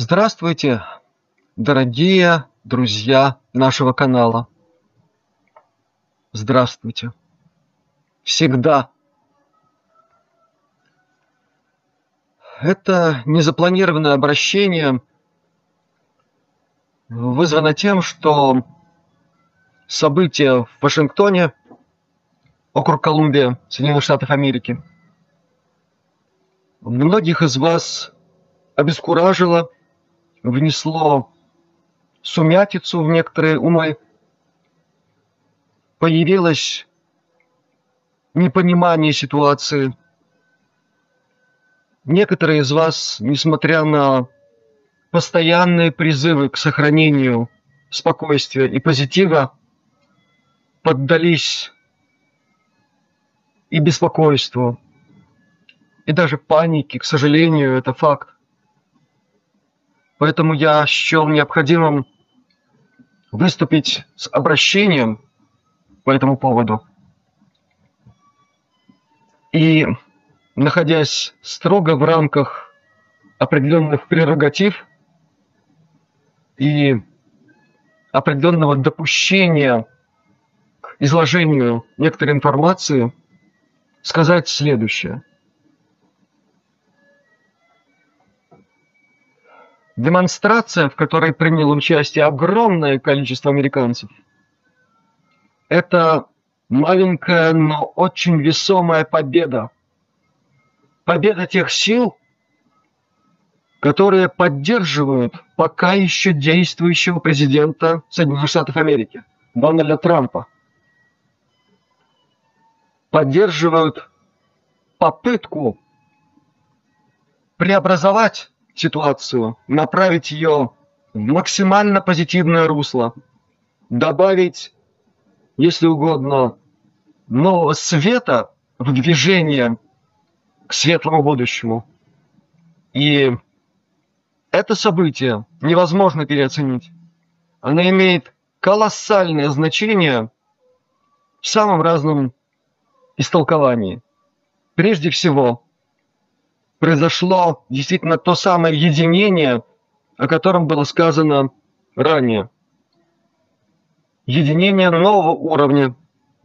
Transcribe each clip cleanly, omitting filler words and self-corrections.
Здравствуйте, дорогие друзья нашего канала. Здравствуйте. Всегда. Это незапланированное обращение вызвано тем, что события в Вашингтоне, округ Колумбия, Соединенных Штатов Америки, многих из вас обескуражило, внесло сумятицу в некоторые умы, появилось непонимание ситуации. Некоторые из вас, несмотря на постоянные призывы к сохранению спокойствия и позитива, поддались и беспокойству, и даже панике, к сожалению, это факт. Поэтому я счел необходимым выступить с обращением по этому поводу. И, находясь строго в рамках определенных прерогатив и определенного допущения к изложению некоторой информации, сказать следующее. Демонстрация, в которой приняло участие огромное количество американцев, это маленькая, но очень весомая победа. Победа тех сил, которые поддерживают пока еще действующего президента Соединенных Штатов Америки, Дональда Трампа. Поддерживают попытку преобразовать ситуацию, направить ее в максимально позитивное русло, добавить, если угодно, нового света в движение к светлому будущему. И это событие невозможно переоценить. Оно имеет колоссальное значение в самом разном истолковании. Прежде всего, произошло действительно то самое единение, о котором было сказано ранее. Единение нового уровня.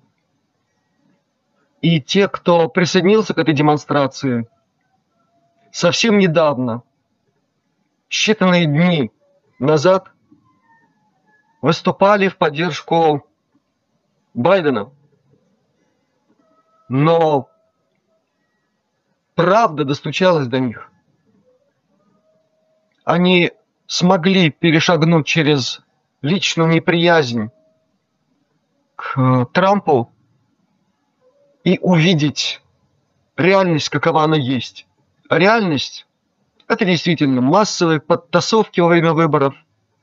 И те, кто присоединился к этой демонстрации, совсем недавно, считанные дни назад, выступали в поддержку Байдена. Но правда достучалась до них. Они смогли перешагнуть через личную неприязнь к Трампу и увидеть реальность, какова она есть. А реальность – это действительно массовые подтасовки во время выборов.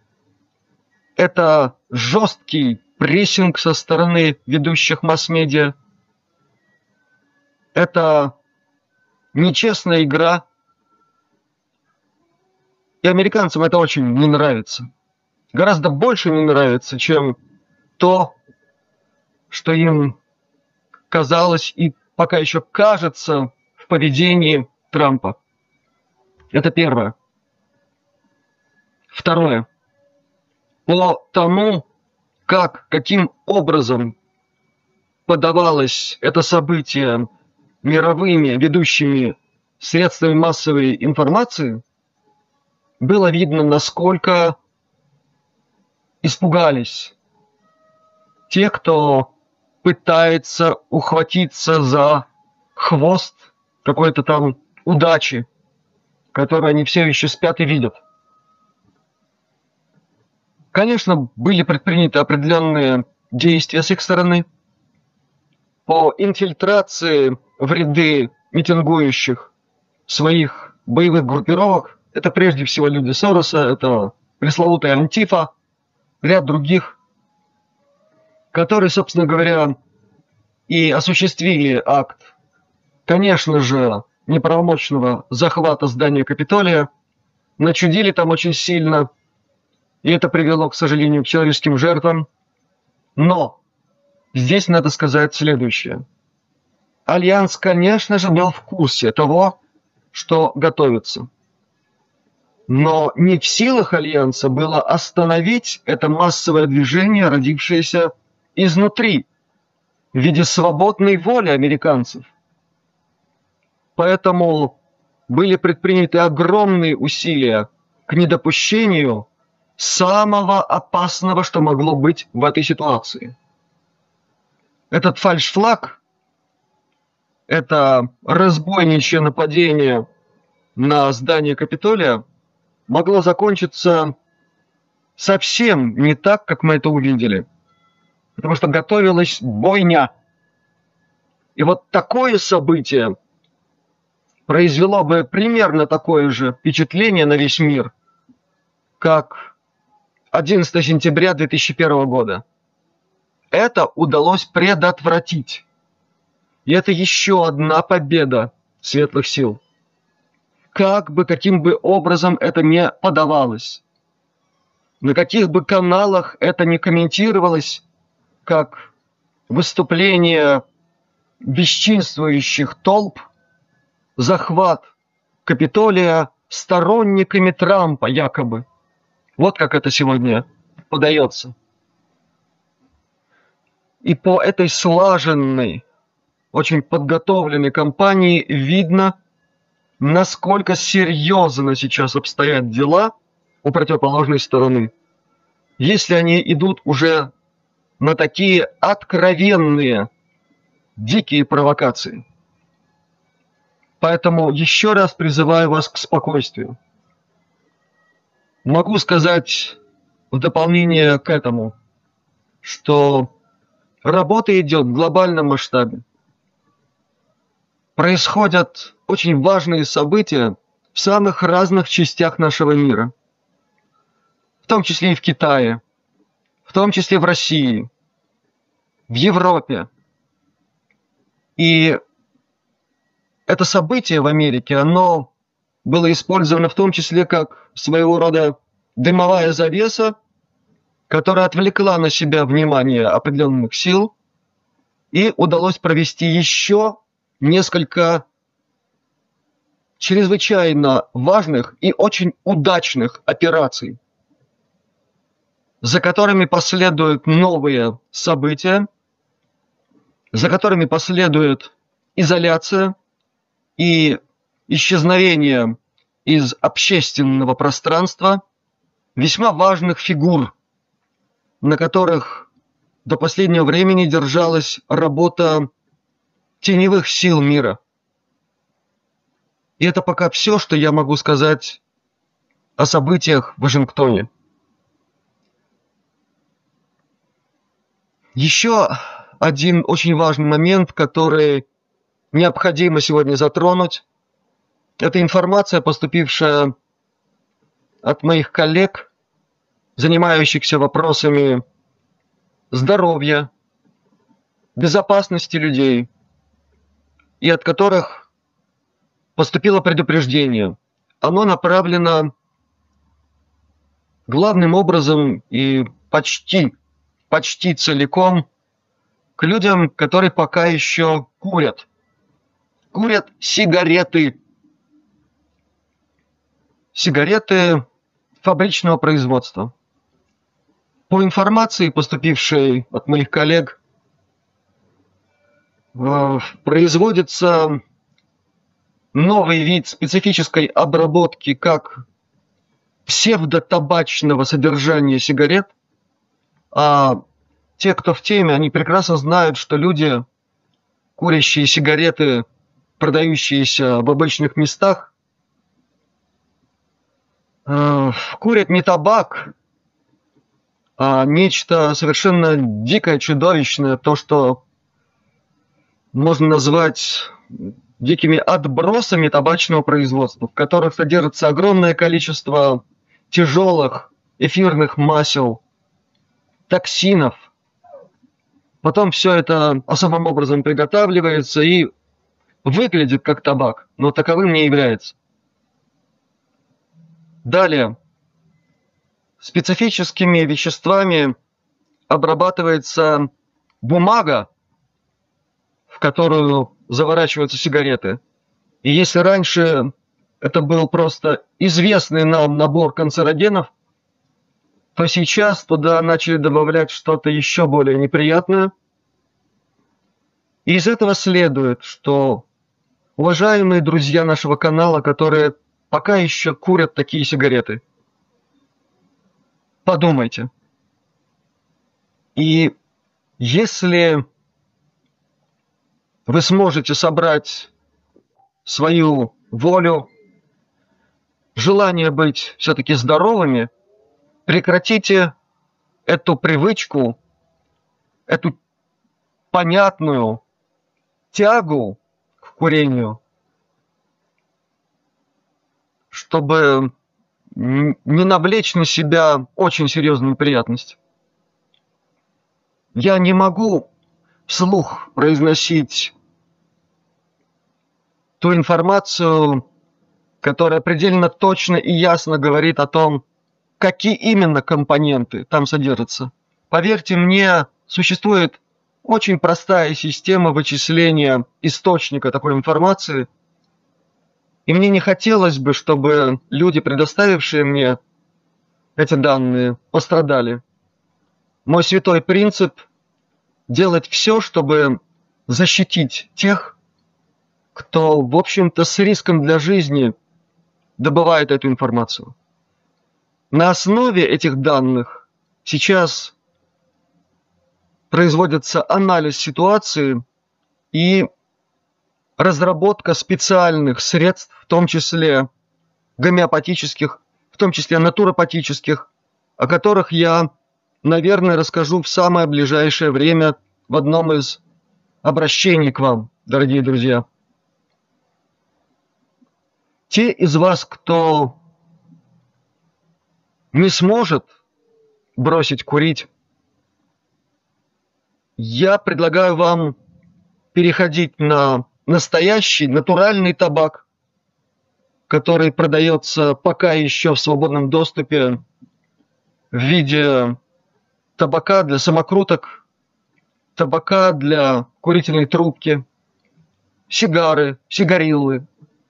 Это жесткий прессинг со стороны ведущих масс-медиа. Это нечестная игра. И американцам это очень не нравится. Гораздо больше не нравится, чем то, что им казалось и пока еще кажется в поведении Трампа. Это первое. Второе. По тому, каким образом подавалось это событие мировыми ведущими средствами массовой информации, было видно, насколько испугались те, кто пытается ухватиться за хвост какой-то там удачи, которую они все еще спят и видят. Конечно, были предприняты определенные действия с их стороны по инфильтрации в ряды митингующих своих боевых группировок. Это прежде всего люди Сороса, это пресловутая Антифа, ряд других, которые, собственно говоря, и осуществили акт, конечно же, неправомочного захвата здания Капитолия, начудили там очень сильно, и это привело, к сожалению, к человеческим жертвам. Но здесь надо сказать следующее. Альянс, конечно же, был в курсе того, что готовится. Но не в силах Альянса было остановить это массовое движение, родившееся изнутри, в виде свободной воли американцев. Поэтому были предприняты огромные усилия к недопущению самого опасного, что могло быть в этой ситуации. Этот фальшфлаг, это разбойничье нападение на здание Капитолия могло закончиться совсем не так, как мы это увидели. Потому что готовилась бойня. И вот такое событие произвело бы примерно такое же впечатление на весь мир, как 11 сентября 2001 года. Это удалось предотвратить. И это еще одна победа светлых сил. Каким бы образом это ни подавалось, на каких бы каналах это ни комментировалось, как выступление бесчинствующих толп, захват Капитолия сторонниками Трампа якобы. Вот как это сегодня подается. И по этой слаженной, очень подготовленной кампании видно, насколько серьезно сейчас обстоят дела у противоположной стороны, если они идут уже на такие откровенные, дикие провокации. Поэтому еще раз призываю вас к спокойствию. Могу сказать в дополнение к этому, что работа идет в глобальном масштабе. Происходят очень важные события в самых разных частях нашего мира, в том числе и в Китае, в том числе в России, в Европе. И это событие в Америке, оно было использовано в том числе как своего рода дымовая завеса, которая отвлекла на себя внимание определенных сил, и удалось провести еще несколько чрезвычайно важных и очень удачных операций, за которыми последуют новые события, за которыми последует изоляция и исчезновение из общественного пространства весьма важных фигур, на которых до последнего времени держалась работа теневых сил мира. И это пока все, что я могу сказать о событиях в Вашингтоне. Еще один очень важный момент, который необходимо сегодня затронуть, это информация, поступившая от моих коллег, занимающихся вопросами здоровья, безопасности людей, и от которых поступило предупреждение. Оно направлено главным образом и почти целиком к людям, которые пока еще курят. Курят сигареты. Сигареты фабричного производства. По информации, поступившей от моих коллег, производится новый вид специфической обработки как псевдотабачного содержания сигарет, а те, кто в теме, они прекрасно знают, что люди, курящие сигареты, продающиеся в обычных местах, курят не табак, а нечто совершенно дикое, чудовищное, то, что можно назвать дикими отбросами табачного производства, в которых содержится огромное количество тяжелых эфирных масел, токсинов. Потом все это особым образом приготавливается и выглядит как табак, но таковым не является. Далее. Специфическими веществами обрабатывается бумага, в которую заворачиваются сигареты. И если раньше это был просто известный нам набор канцерогенов, то сейчас туда начали добавлять что-то еще более неприятное. И из этого следует, что уважаемые друзья нашего канала, которые пока еще курят такие сигареты, подумайте. И если вы сможете собрать свою волю, желание быть все-таки здоровыми, прекратите эту привычку, эту понятную тягу к курению, чтобы не навлечь на себя очень серьезную неприятность. Я не могу вслух произносить ту информацию, которая предельно точно и ясно говорит о том, какие именно компоненты там содержатся. Поверьте мне, существует очень простая система вычисления источника такой информации, и мне не хотелось бы, чтобы люди, предоставившие мне эти данные, пострадали. Мой святой принцип – делать все, чтобы защитить тех, кто, в общем-то, с риском для жизни добывает эту информацию. На основе этих данных сейчас производится анализ ситуации и разработка специальных средств, в том числе гомеопатических, в том числе натуропатических, о которых я, наверное, расскажу в самое ближайшее время в одном из обращений к вам, дорогие друзья. Те из вас, кто не сможет бросить курить, я предлагаю вам переходить на настоящий натуральный табак, который продается пока еще в свободном доступе в виде табака для самокруток, табака для курительной трубки, сигары, сигариллы.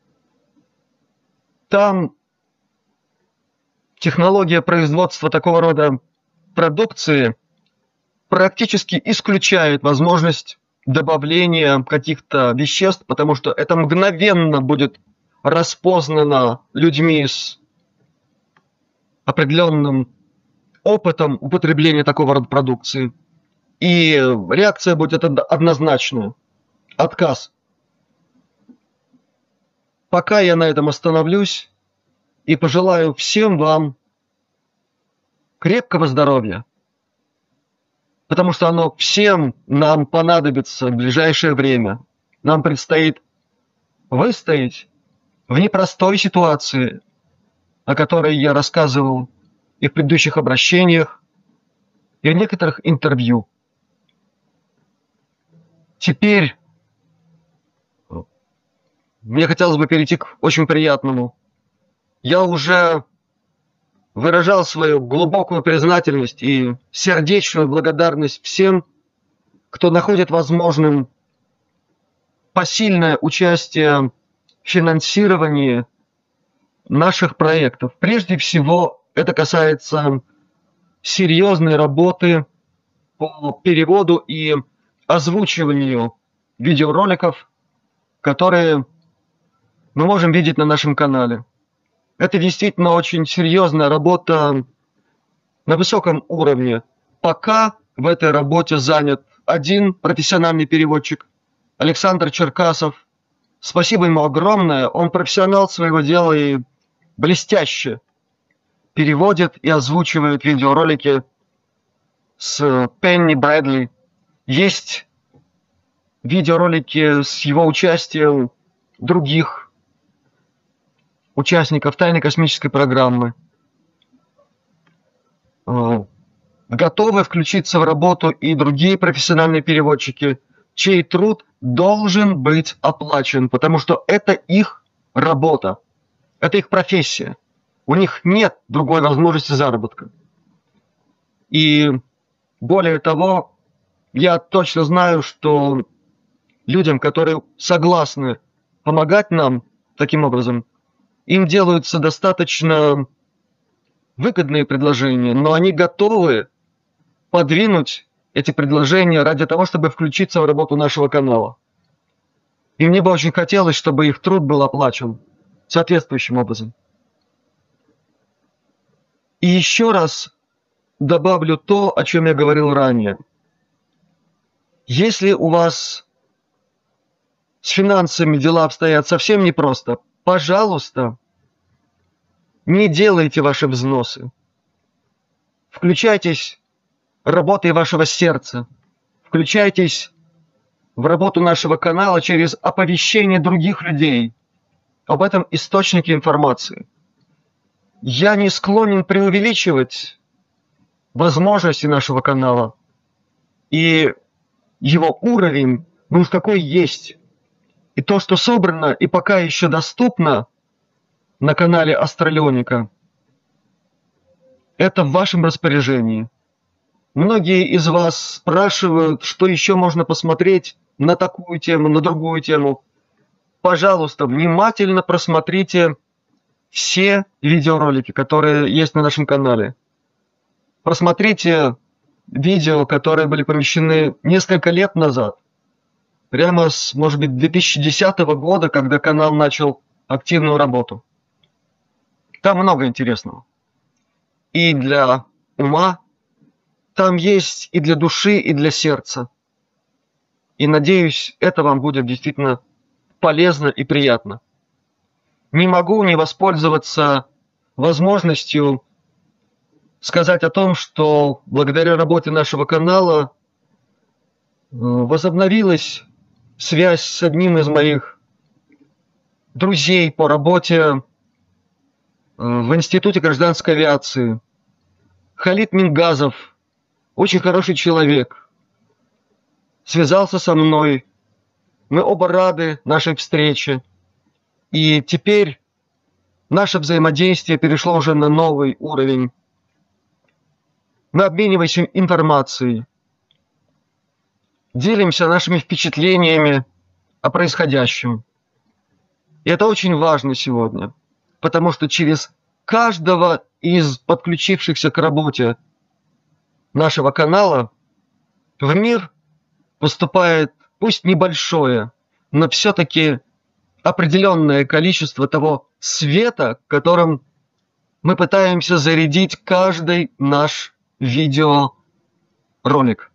Там технология производства такого рода продукции практически исключает возможность добавления каких-то веществ, потому что это мгновенно будет распознано людьми с определенным опытом употребления такого рода продукции. И реакция будет однозначная. Отказ. Пока я на этом остановлюсь и пожелаю всем вам крепкого здоровья, потому что оно всем нам понадобится в ближайшее время. Нам предстоит выстоять в непростой ситуации, о которой я рассказывал и в предыдущих обращениях, и в некоторых интервью. Теперь мне хотелось бы перейти к очень приятному. Я уже выражал свою глубокую признательность и сердечную благодарность всем, кто находит возможным посильное участие в финансировании наших проектов. Прежде всего, это касается серьезной работы по переводу и озвучиванию видеороликов, которые мы можем видеть на нашем канале. Это действительно очень серьезная работа на высоком уровне. Пока в этой работе занят один профессиональный переводчик, Александр Черкасов. Спасибо ему огромное. Он профессионал своего дела и блестяще переводит и озвучивает видеоролики с Пенни Брэдли. Есть видеоролики с его участием других участников тайной космической программы. Готовы включиться в работу и другие профессиональные переводчики, чей труд должен быть оплачен, потому что это их работа, это их профессия. У них нет другой возможности заработка. И более того, я точно знаю, что людям, которые согласны помогать нам таким образом, им делаются достаточно выгодные предложения, но они готовы подвинуть эти предложения ради того, чтобы включиться в работу нашего канала. И мне бы очень хотелось, чтобы их труд был оплачен соответствующим образом. И еще раз добавлю то, о чем я говорил ранее. Если у вас с финансами дела обстоят совсем непросто, пожалуйста, не делайте ваши взносы. Включайтесь в работу вашего сердца. Включайтесь в работу нашего канала через оповещение других людей об этом источнике информации. Я не склонен преувеличивать возможности нашего канала и его уровень, ну уж какой есть. И то, что собрано и пока еще доступно на канале Астралионика, это в вашем распоряжении. Многие из вас спрашивают, что еще можно посмотреть на такую тему, на другую тему. Пожалуйста, внимательно просмотрите все видеоролики, которые есть на нашем канале. Просмотрите видео, которые были помещены несколько лет назад. Прямо с, может быть, 2010 года, когда канал начал активную работу. Там много интересного. И для ума, там есть и для души, и для сердца. И надеюсь, это вам будет действительно полезно и приятно. Не могу не воспользоваться возможностью сказать о том, что благодаря работе нашего канала возобновилась связь с одним из моих друзей по работе в Институте гражданской авиации. Халид Мингазов, очень хороший человек, связался со мной. Мы оба рады нашей встрече. И теперь наше взаимодействие перешло уже на новый уровень. Мы обмениваемся информацией, делимся нашими впечатлениями о происходящем. И это очень важно сегодня, потому что через каждого из подключившихся к работе нашего канала в мир поступает, пусть небольшое, но все-таки определенное количество того света, которым мы пытаемся зарядить каждый наш видеоролик.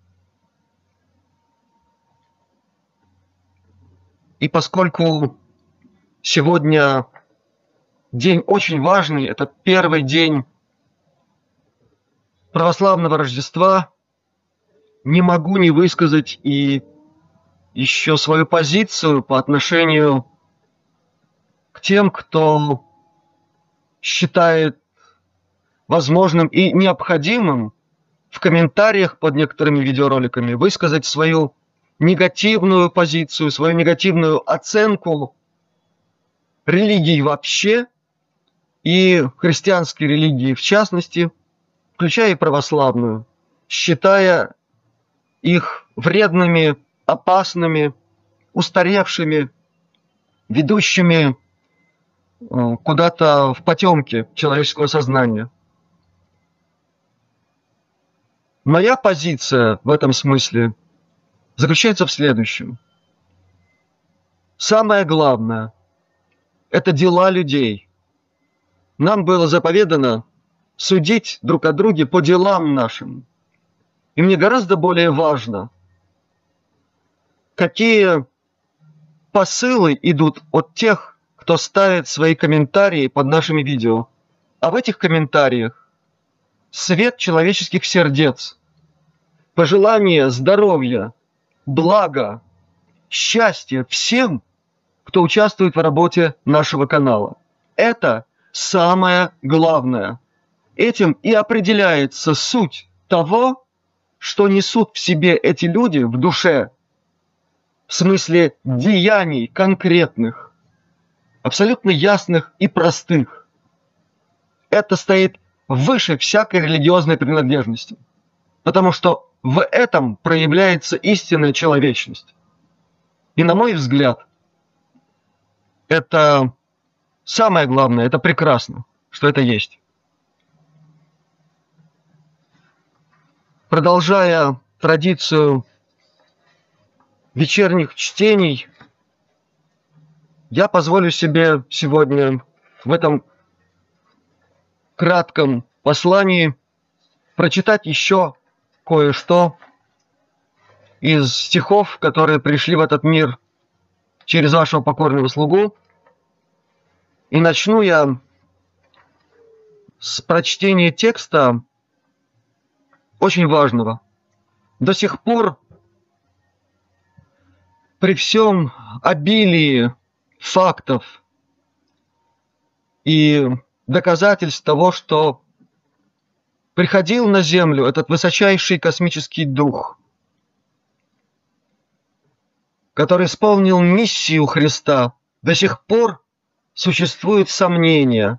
И поскольку сегодня день очень важный, это первый день православного Рождества, не могу не высказать и еще свою позицию по отношению к тем, кто считает возможным и необходимым в комментариях под некоторыми видеороликами высказать свою негативную позицию, свою негативную оценку религий вообще и христианской религии в частности, включая и православную, считая их вредными, опасными, устаревшими, ведущими куда-то в потемки человеческого сознания. Моя позиция в этом смысле заключается в следующем. Самое главное – это дела людей. Нам было заповедано судить друг о друге по делам нашим. И мне гораздо более важно, какие посылы идут от тех, кто ставит свои комментарии под нашими видео. А в этих комментариях свет человеческих сердец, пожелание здоровья, блага, счастья всем, кто участвует в работе нашего канала. Это самое главное. Этим и определяется суть того, что несут в себе эти люди в душе, в смысле деяний конкретных, абсолютно ясных и простых. Это стоит выше всякой религиозной принадлежности, потому что в этом проявляется истинная человечность. И на мой взгляд, это самое главное, это прекрасно, что это есть. Продолжая традицию вечерних чтений, я позволю себе сегодня в этом кратком послании прочитать еще кое-что из стихов, которые пришли в этот мир через вашего покорного слугу. И начну я с прочтения текста очень важного. До сих пор при всем обилии фактов и доказательств того, что приходил на Землю этот высочайший космический дух, который исполнил миссию Христа, до сих пор существуют сомнения.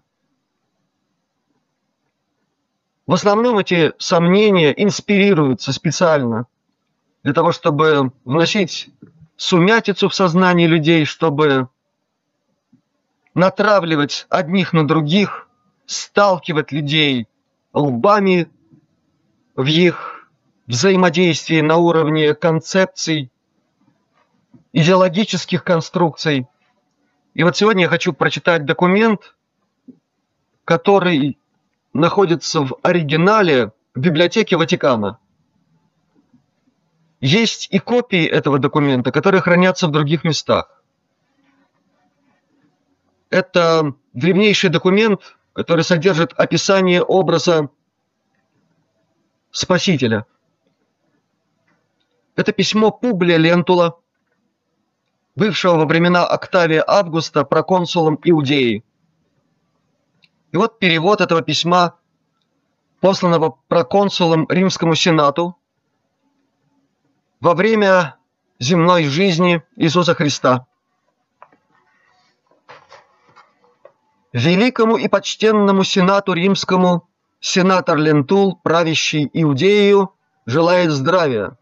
В основном эти сомнения инспирируются специально для того, чтобы вносить сумятицу в сознание людей, чтобы натравливать одних на других, сталкивать людей лбами в их взаимодействии на уровне концепций, идеологических конструкций. И вот сегодня я хочу прочитать документ, который находится в оригинале в библиотеке Ватикана. Есть и копии этого документа, которые хранятся в других местах. Это древнейший документ, который содержит описание образа Спасителя. Это письмо Публия Лентула, бывшего во времена Октавия Августа проконсулом Иудеи. И вот перевод этого письма, посланного проконсулом Римскому Сенату во время земной жизни Иисуса Христа. Великому и почтенному Сенату Римскому сенатор Лентул, правящий Иудею, желает здравия.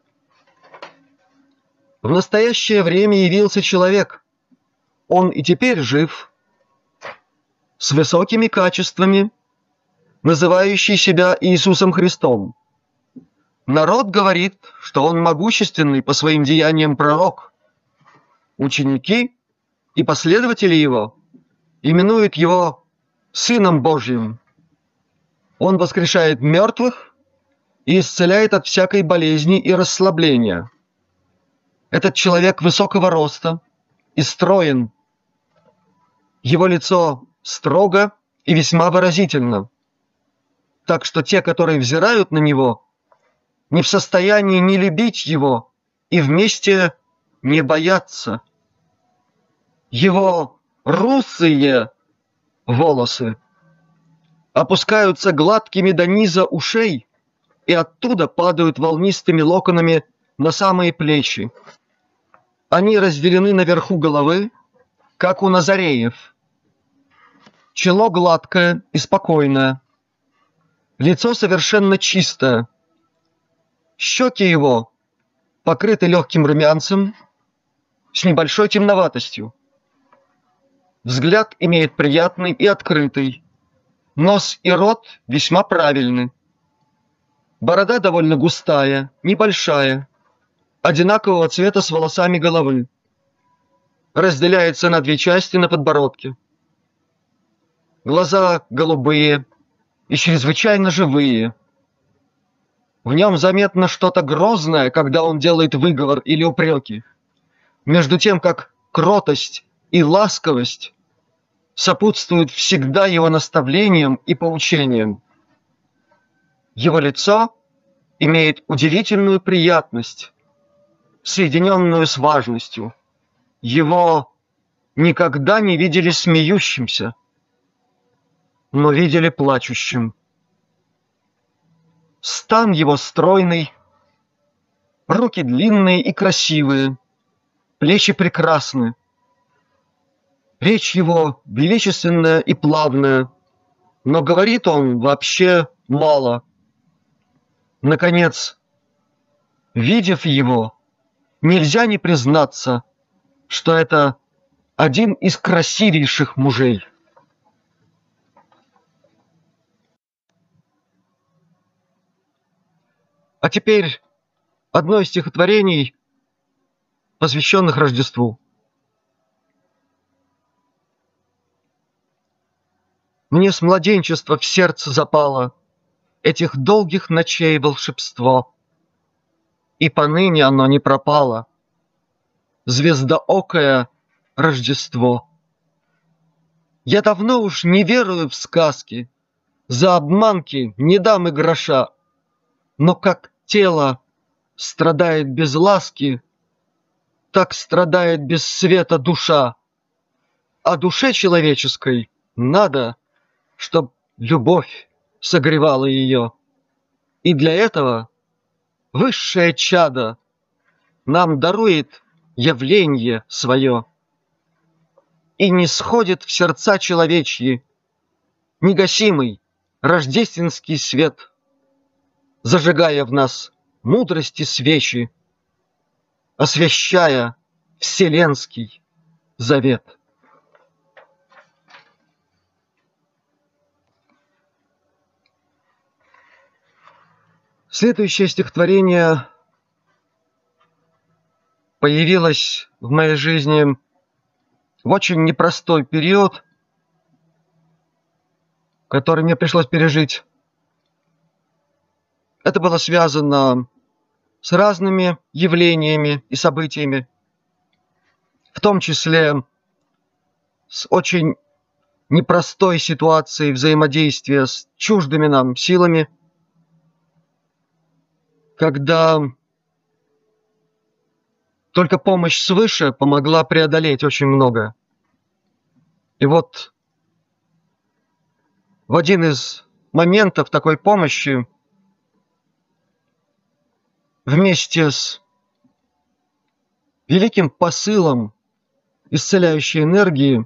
В настоящее время явился человек, он и теперь жив, с высокими качествами, называющий себя Иисусом Христом. Народ говорит, что он могущественный по своим деяниям пророк. Ученики и последователи его именуют его Сыном Божьим. Он воскрешает мертвых и исцеляет от всякой болезни и расслабления. Этот человек высокого роста и строен. Его лицо строго и весьма выразительно. Так что те, которые взирают на него, не в состоянии не любить его и вместе не бояться. Его русые волосы опускаются гладкими до низа ушей и оттуда падают волнистыми локонами на самые плечи. Они разделены наверху головы, как у назареев. Чело гладкое и спокойное. Лицо совершенно чистое. Щеки его покрыты легким румянцем с небольшой темноватостью. Взгляд имеет приятный и открытый. Нос и рот весьма правильны. Борода довольно густая, небольшая, одинакового цвета с волосами головы. Разделяется на две части на подбородке. Глаза голубые и чрезвычайно живые. В нем заметно что-то грозное, когда он делает выговор или упреки, между тем как кротость и ласковость сопутствуют всегда его наставлениям и поучениям. Его лицо имеет удивительную приятность, соединенную с важностью. Его никогда не видели смеющимся, но видели плачущим. Стан его стройный, руки длинные и красивые, плечи прекрасны. Речь его величественная и плавная, но говорит он вообще мало. Наконец, видев его, нельзя не признаться, что это один из красивейших мужей. А теперь одно из стихотворений, посвященных Рождеству. Мне с младенчества в сердце запало этих долгих ночей волшебство, и поныне оно не пропало. Звездоокое Рождество. Я давно уж не верую в сказки, за обманки не дам и гроша, но как тело страдает без ласки, так страдает без света душа. А душе человеческой надо, чтоб любовь согревала ее. И для этого высшее чадо нам дарует явление свое. И не сходит в сердца человечьи негасимый рождественский свет, зажигая в нас мудрости свечи, освящая вселенский завет. Следующее стихотворение появилось в моей жизни в очень непростой период, который мне пришлось пережить. Это было связано с разными явлениями и событиями, в том числе с очень непростой ситуацией взаимодействия с чуждыми нам силами, когда только помощь свыше помогла преодолеть очень многое. И вот в один из моментов такой помощи вместе с великим посылом исцеляющей энергии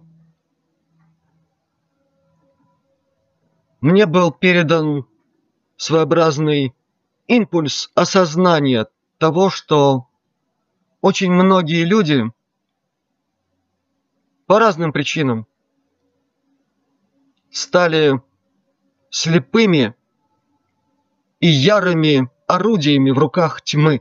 мне был передан своеобразный импульс осознания того, что очень многие люди по разным причинам стали слепыми и ярыми орудиями в руках тьмы.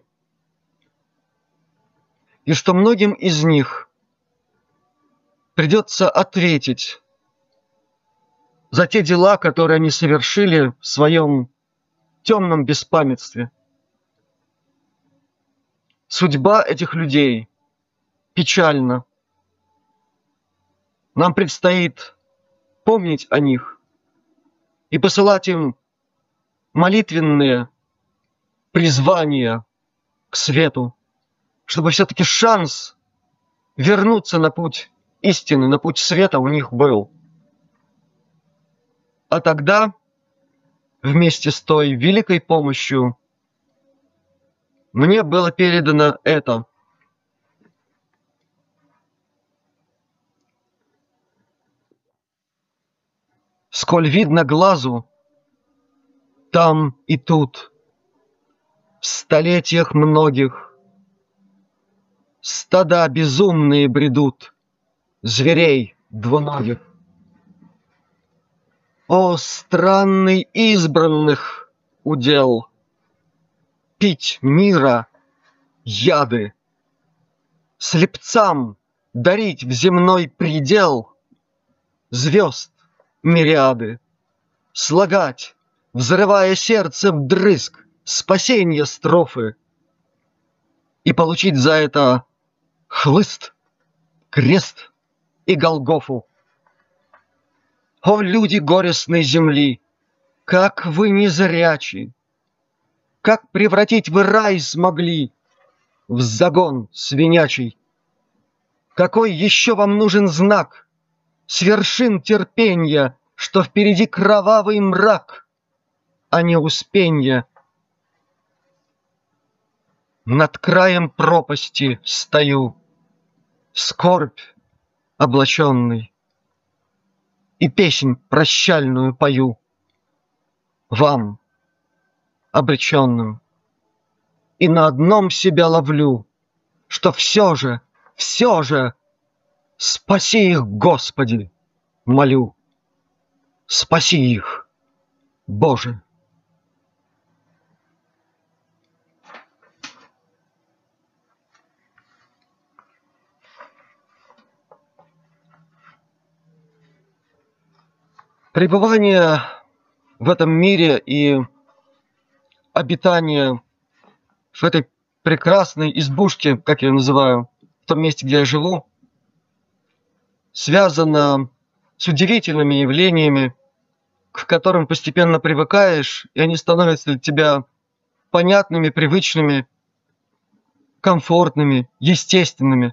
И что многим из них придется ответить за те дела, которые они совершили в своем темном беспамятстве. Судьба этих людей печальна. Нам предстоит помнить о них и посылать им молитвенные призвания к свету, чтобы все-таки шанс вернуться на путь истины, на путь света у них был. А тогда, вместе с той великой помощью, мне было передано это. Сколь видно глазу, там и тут, в столетиях многих, стада безумные бредут, зверей двуногих. О, странный избранных удел! Пить мира яды, слепцам дарить в земной предел звезд мириады, слагать, взрывая сердце вдрызг, спасенье строфы, и получить за это хлыст, крест и Голгофу. О, люди горестной земли, как вы незрячи! Как превратить вы рай смогли в загон свинячий? Какой еще вам нужен знак с вершин терпенья, что впереди кровавый мрак, а не успенье? Над краем пропасти стою, скорбь облаченный, и песнь прощальную пою вам, обреченным, и на одном себя ловлю, что все же Спаси их, Господи, молю, спаси их, Боже. Пребывание в этом мире и обитание в этой прекрасной избушке, как я ее называю, в том месте, где я живу, связано с удивительными явлениями, к которым постепенно привыкаешь, и они становятся для тебя понятными, привычными, комфортными, естественными.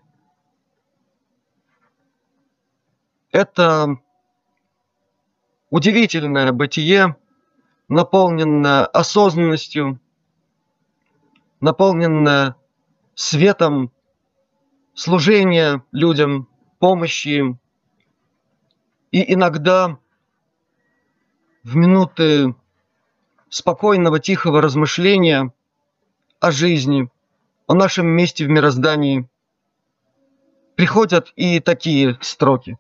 Это удивительное бытие, наполненное осознанностью, наполненное светом служения людям, помощи им. И иногда в минуты спокойного, тихого размышления о жизни, о нашем месте в мироздании приходят и такие строки.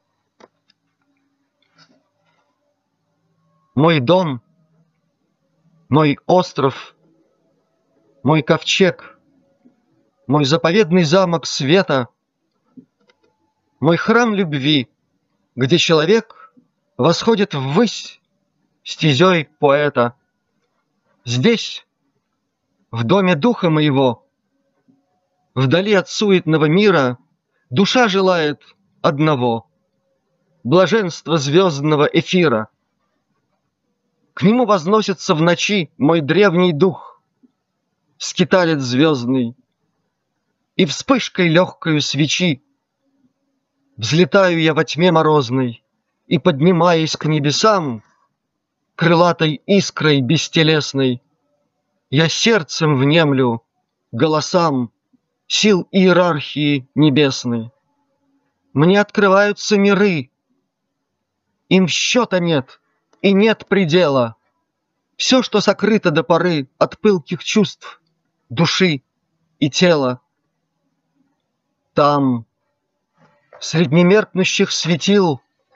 Мой дом, мой остров, мой ковчег, мой заповедный замок света, мой храм любви, где человек восходит ввысь стезей поэта. Здесь, в доме духа моего, вдали от суетного мира, душа желает одного — блаженства звездного эфира. К нему возносится в ночи мой древний дух, скиталец звездный, и вспышкой легкою свечи взлетаю я во тьме морозной и, поднимаясь к небесам, крылатой искрой бестелесной, я сердцем внемлю голосам сил иерархии небесной. Мне открываются миры, им счета нет и нет предела. Все, что сокрыто до поры от пылких чувств, души и тела. Там, среди немеркнущих светил,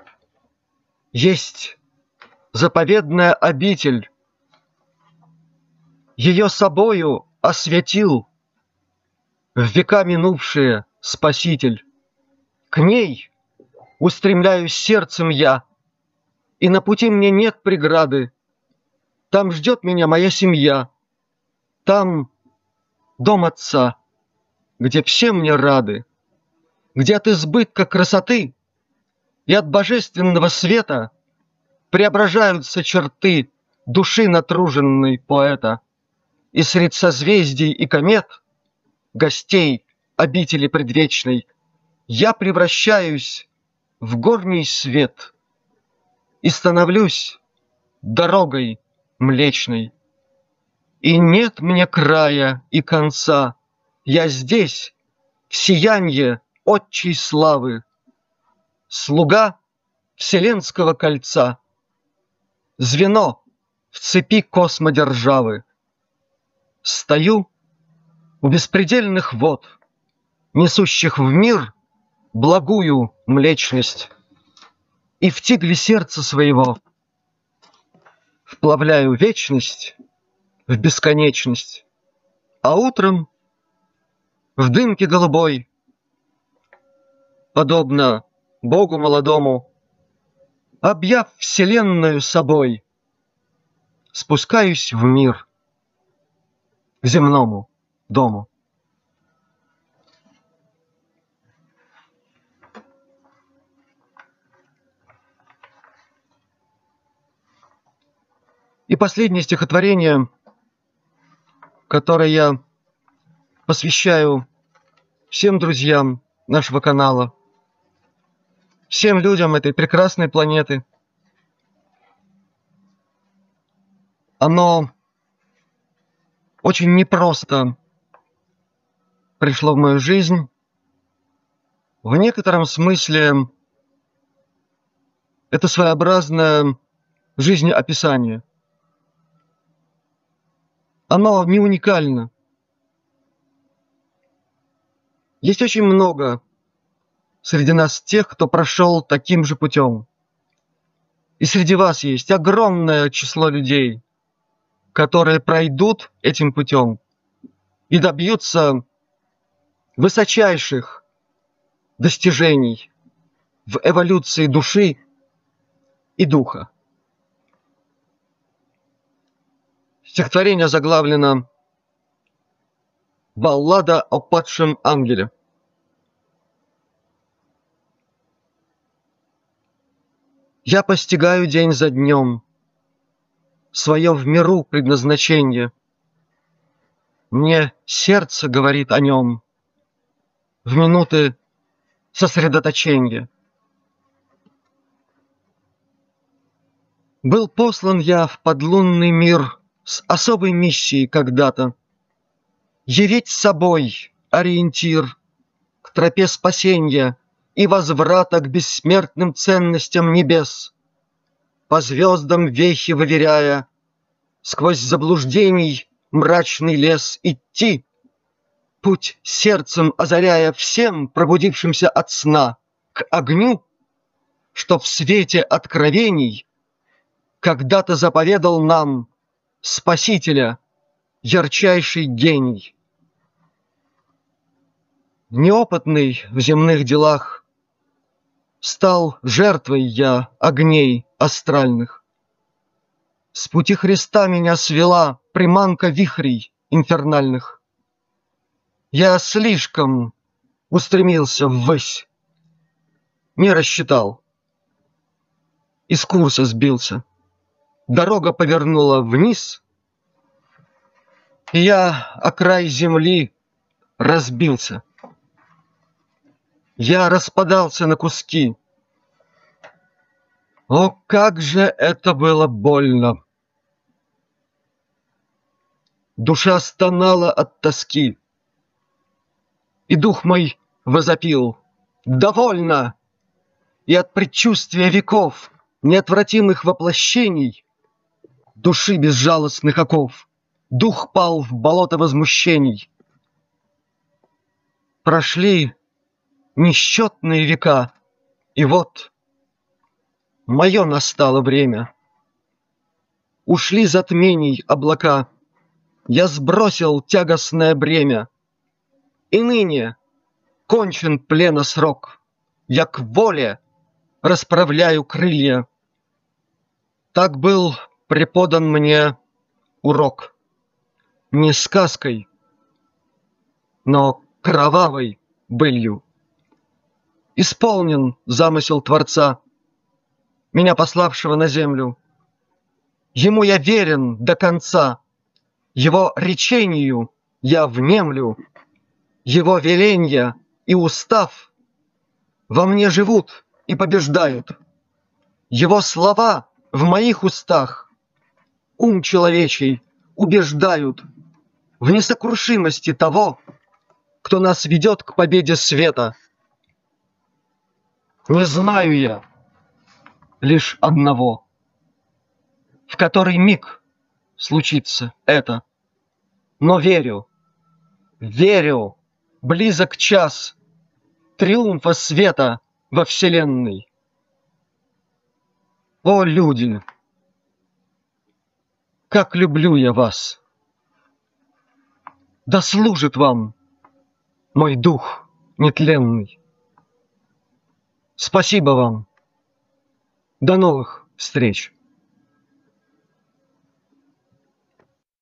есть заповедная обитель. Ее собою осветил в века минувшие Спаситель. К ней устремляюсь сердцем я, и на пути мне нет преграды. Там ждет меня моя семья, там дом отца, где все мне рады, где от избытка красоты и от божественного света преображаются черты души натруженной поэта, и средь созвездий и комет, гостей обители предвечной, я превращаюсь в горний свет и становлюсь дорогой млечной. И нет мне края и конца, я здесь, в сиянье отчей славы, слуга вселенского кольца, звено в цепи космодержавы. Стою у беспредельных вод, несущих в мир благую млечность, и в тигле сердца своего вплавляю вечность в бесконечность, а утром в дымке голубой, подобно Богу молодому, объяв вселенную собой, спускаюсь в мир, к земному дому. И последнее стихотворение, которое я посвящаю всем друзьям нашего канала, всем людям этой прекрасной планеты. Оно очень непросто пришло в мою жизнь. В некотором смысле это своеобразное жизнеописание. Оно не уникально. Есть очень много среди нас тех, кто прошел таким же путем. И среди вас есть огромное число людей, которые пройдут этим путем и добьются высочайших достижений в эволюции души и духа. Стихотворение заглавлено «Баллада о падшем ангеле». Я постигаю день за днем свое в миру предназначение. Мне сердце говорит о нем в минуты сосредоточения. Был послан я в подлунный мир с особой миссией когда-то явить собой ориентир к тропе спасения и возврата к бессмертным ценностям небес, по звездам вехи выверяя, сквозь заблуждений мрачный лес идти, путь сердцем озаряя всем пробудившимся от сна к огню, что в свете откровений когда-то заповедал нам Спасителя, ярчайший гений. Неопытный в земных делах, стал жертвой я огней астральных. С пути Христа меня свела приманка вихрей инфернальных. Я слишком устремился ввысь, не рассчитал, из курса сбился. Дорога повернула вниз, и я о край земли разбился. Я распадался на куски. О, как же это было больно! Душа стонала от тоски, и дух мой возопил: «Довольно!» И от предчувствия веков, неотвратимых воплощений, души безжалостных оков, дух пал в болото возмущений. Прошли несчетные века, и вот мое настало время. Ушли затмений облака, я сбросил тягостное бремя, и ныне кончен плена срок, я к воле расправляю крылья. Так был преподан мне урок, не сказкой, но кровавой былью. Исполнен замысел Творца, меня пославшего на землю. Ему я верен до конца, его речению я внемлю, его веленья и устав во мне живут и побеждают. Его слова в моих устах ум человечий убеждают в несокрушимости того, кто нас ведет к победе света. Не знаю я лишь одного, в который миг случится это, но верю, верю, близок час триумфа света во вселенной. О, люди, как люблю я вас! Да служит вам мой дух нетленный. Спасибо вам. До новых встреч.